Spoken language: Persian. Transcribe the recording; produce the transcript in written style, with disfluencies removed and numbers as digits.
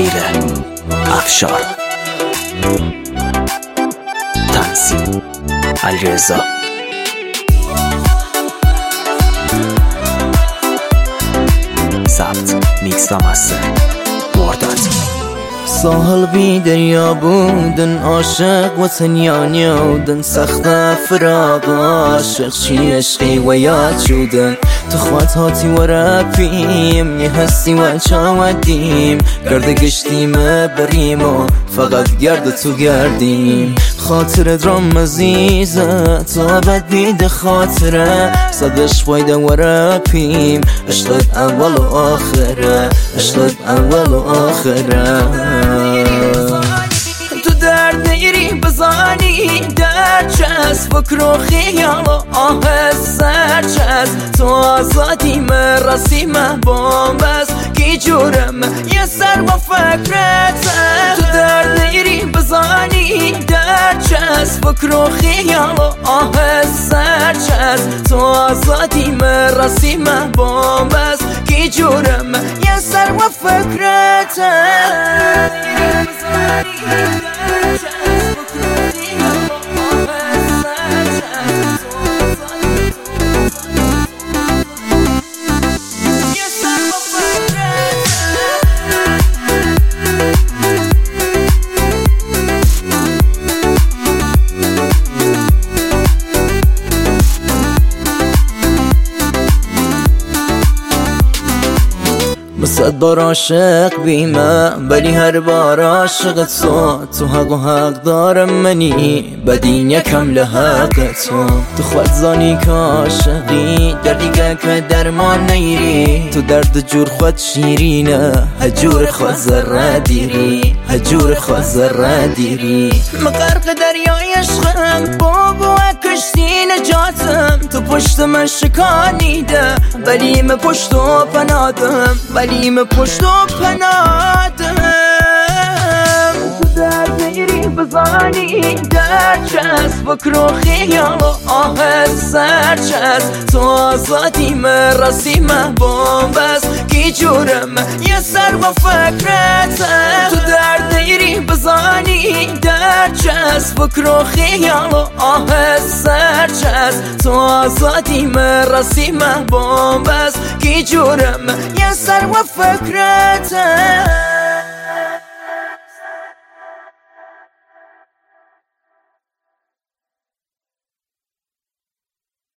امیره افشار، تنظیم علیرضا. ثبت میکس و مستر ورداد. ساحل بی دریا بودن، عاشق و تنیا نیودن، سخت فراق عاشق چی عشقی و یاد شدن. تو خوات هاتی و رپیم یه هستی و چاودیم، گرد گشتیم بریم و فقط گرد تو گردیم. خاطرت رام عزیزه تو ابد بید خاطره، صدش فایده و رپیم عشقت اول و آخره، عشقت اول و آخره. تو درد نیری بزانی درد چست، فکر و خیال و آه سر چست. تو آزادی مرسی محبوب بس کی جورم یه سر با فکرت. تو درد نیری بزانی درد چست، فکر و خیال و آه سر چست. تو آزادی مرسی محبوب بس کی جورم یه سر با فکرت. صد بار عاشق بیمه ولی هر بار عاشق تو حق و حق دارم منی بدین یکم لحق تو خود زانی که عاشقی در دیگه که درمان نیری. تو درد جور خود شیرینه هجور خود ذره دیری، هجور خود ذره دیری. مغرق دریای عشقم بابا کشتی نجاتم، تو پشت من شکانیده ولی من پشت و پنادم، ولی من پشت و پنادم. تو درد نیری بزانی درد چست، فکر و خیال و آه سر چست. تو آزادی مرسی محبوب بس کی جورم یه سر با فکرت. تو درد نیری بزانی درد چست، فکر و خیال و آه سر چست. تو آزادی مرسی محبوب بس کی جورم یه سر با فکرت.